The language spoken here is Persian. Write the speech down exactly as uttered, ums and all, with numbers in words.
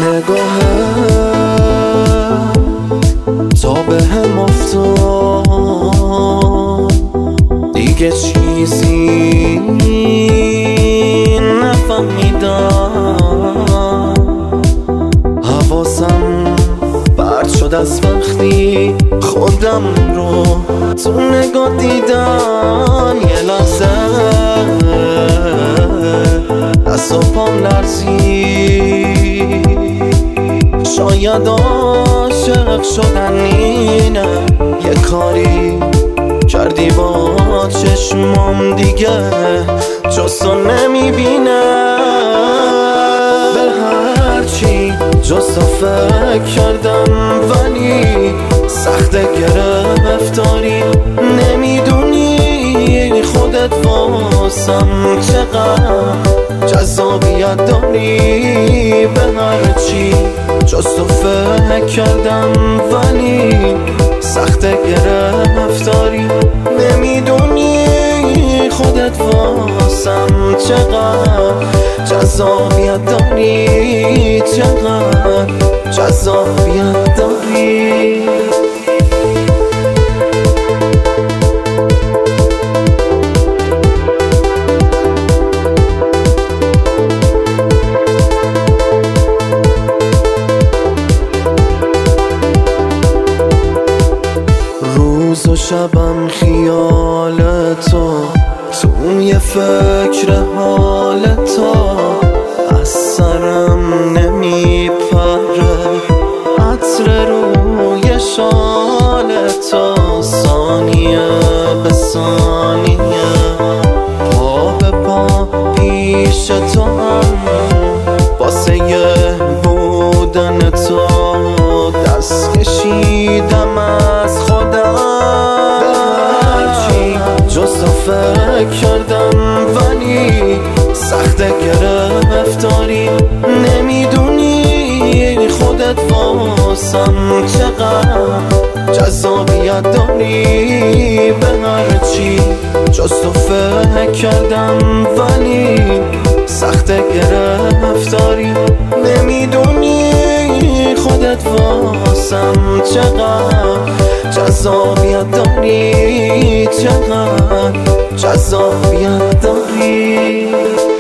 نگاهه تا به هم افتاد، دیگه چیزی نفهمیدم. حواسم پرت شد از وقتی خودم رو تو نگاه دیدم. یه لحظه دست و پام لرزید، شاید عاشق شدن اینه. یه کاری کردی با چشمام، دیگه جز تو نمیبینم. به هرچی جز تو فکر کردم، ولی سخت گرفتاری. نمیدونی خودت واسم چقدر جذابیت داری. به هرچی جز تو فکر کردم، ولی سخت گرفتاری. نمیدونی خودت واسم چقدر جذابیت داری، چقدر جذابیت داری. روز و شبم خیال تو، توی فکر حال تو. از سرم نمیپره عطر روی شال تو. ثانیه به ثانیه پا به پا پیش تو هم، واسه بودن تو دست کشیدم از خودم. به هرچی جز تو فکر کردم، ولی سخت گرفتاری. نمیدونی خودت واسم چقدر جذابیت داری. به هرچی جز تو فکر کردم، ولی سخت گرفتاری. نمیدونی خودت واسم چقدر جذابیت داری، چقدر جذابیت داری.